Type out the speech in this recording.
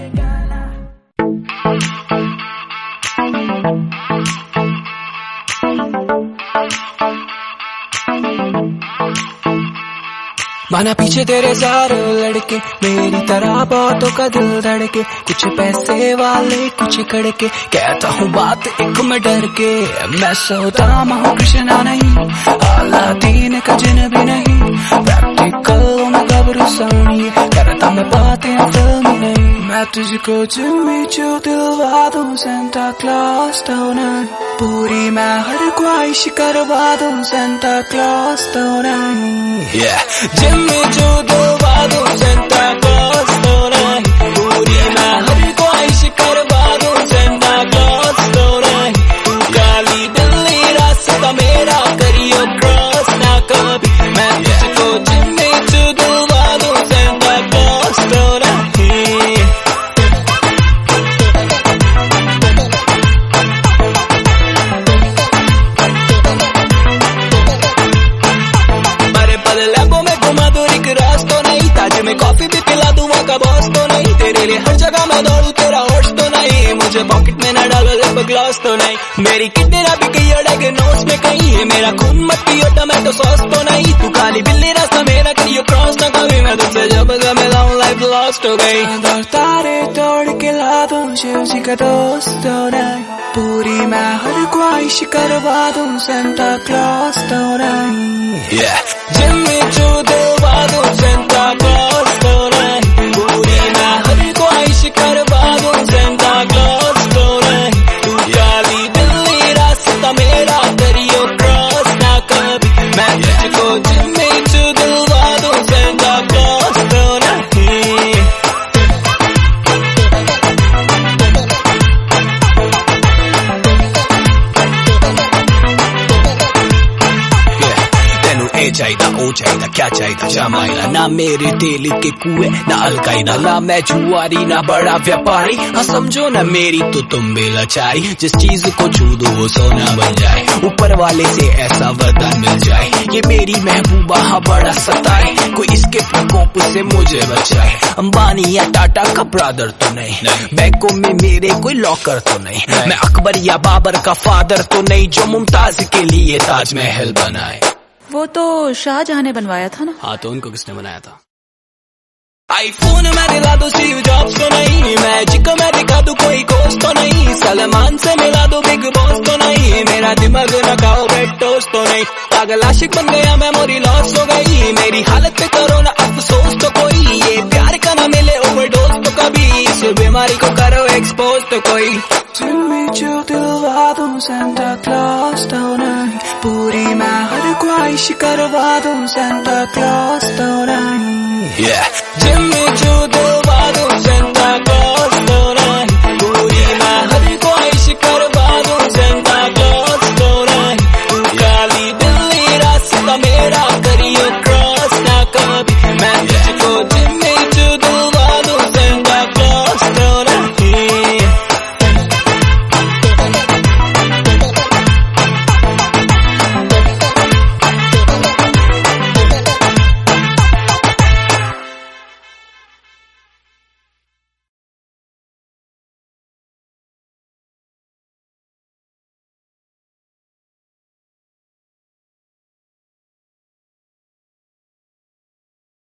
माना पीछे तेरे सारे लड़के, मेरी तरह बहुतों का दिल धड़के, कुछ पैसे वाले कुछ कड़के, कहता हूँ बात एक में डर के। मैं सौदाम हूँ कृष्णा नहीं, अलादीन का जिन भी नहीं, प्रैक्टिकल में गबरू सानी, करता मैं बातें फिल्म नहीं। मैं तुझको जिम्मी जो दिलवा दूँ सेंटा क्लॉस तो नहीं, पूरी मैं हर ख्वाहिश करवा दूँ सेंटा क्लॉस तो नहीं। जिम्मी जो दिलवा दूँ सेंटा क्लॉस तो नहीं, पूरी मैं हर ख्वाहिश करवा दूँ सेंटा क्लॉस तो नहीं। तू काली बिल्ली रास्ता मेरा करियो क्रॉस ना कभी, मैं तुझको जिम्मी जो दिलवा दूँ सेंटा क्लॉस तो नहीं। मैं कॉफी भी पिला दूँ का बॉस तो नहीं, तेरे लिए हर जगह मैं दौड़ू तेरा होश तो नहीं, मुझे पॉकेट में न डालो लिप ग्लॉस तो नहीं। मेरी किडनी ना बिकी अड़े नोस में कहीं है, मेरा खून मत पियो टमाटो सॉस तो नहीं। तू काली बिल्ली रास्ता मेरा करियो क्रॉस ना कभी, मैं तुझसे जब मिलाऊं लाइफ लॉस्ट हो गई। तारे तोड़ के ला दूं शिव जी का दोस्त तो नहीं, पूरी मैं हर ख्वाहिश करवा दूं सेंटा क्लॉस तो नहीं। जिम्मी जो दिलवा दूं सेंटा क्लॉस तो नहीं, पूरी मैं हर ख्वाहिश करवा दूं सेंटा क्लॉस तो नहीं। तू काली बिल्ली रास्ता मेरा करियो क्रॉस ना कभी, मैं तुझको जिम्मी जो दिलवा दूं सेंटा क्लॉस तो नहीं। चाहिदा ओ चाहिदा क्या चाहिदा जमाइला, ना मेरे तेल के कुएं ना अलकायदा, ना मैं जुआरी ना बड़ा व्यापारी, हाँ समझो ना मेरी तो तुम बेलचारी। जिस चीज को छू दो वो सोना बन जाए, ऊपर वाले से ऐसा वरदान मिल जाए, ये मेरी महबूबा हाँ बड़ा सताए, कोई इसके प्रकोप से मुझे बचाए। अंबानी या टाटा का ब्रदर तो नहीं, बैंकों में मेरे कोई लॉकर तो नहीं, मैं अकबर या बाबर का फादर तो नहीं, जो मुमताज के लिए ताजमहल बनाए। वो तो शाहजहां ने बनवाया था ना। हाँ तो उनको किसने बनाया था? आईफोन मैं दिला दूं स्टीव जॉब्स तो नहीं, मैजिक मैं दिखा दूं कोई कोर्स तो नहीं, सलमान से मिला दूं बिग बॉस तो नहीं, मेरा दिमाग न खाओ ब्रेड टोस्ट तो नहीं। पागल आशिक बन गया मेमोरी लॉस हो गई, मेरी हालत पे करो ना अफसोस तो कोई, ये प्यार का ना मिले ओवरडोज तो कभी, इस बीमारी को करो एक्सपोज तो कोई। जिम्मी जो दिलवा दूं सेंटा क्लॉस तो नहीं, पूरी मैं हर ख्वाहिश करवा दूं सेंटा क्लॉस तो नहीं।